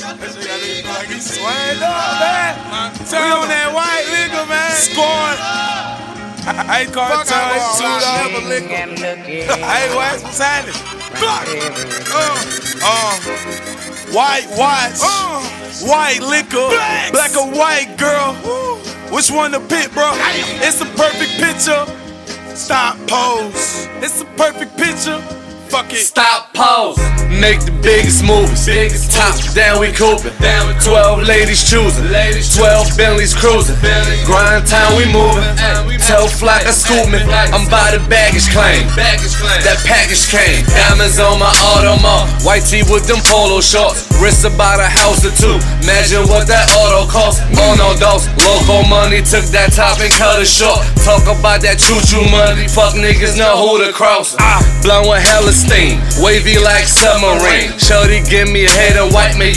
Like he swayed up, man. Turn on that white liquor, man. Scoring. I ain't called Hey, what's happening? White watch, white liquor, black or white girl. Which one to pick, bro? It's a perfect picture. Stop pose. It's a perfect picture. Fuck it. Stop pose. Make the biggest moves. Top down, we coopin'. 12 ladies choosing. 12 Bentleys cruising. Grind time, we moving. Tell Flock I scoop me. I'm by the baggage claim. That package came. Diamonds on my Audemars. White tee with them polo shorts. Wrist about a house or two. Imagine what that auto cost. Oh no, dose. Local money took that top and cut it short. Talk about that choo-choo money. Fuck niggas know who to cross. Blowing hella steam. Wavy like submarine. Shorty give me a head and wipe me.